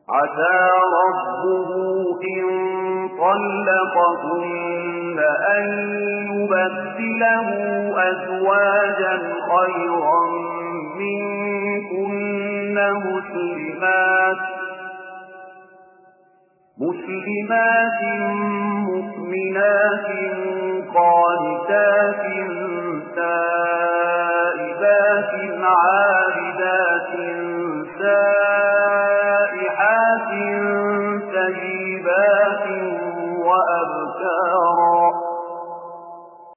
عسى ربه إن طلقهن أن يبدله أزواجا خيرا منكن مسلمات مؤمنات قانتات تائبات عابدات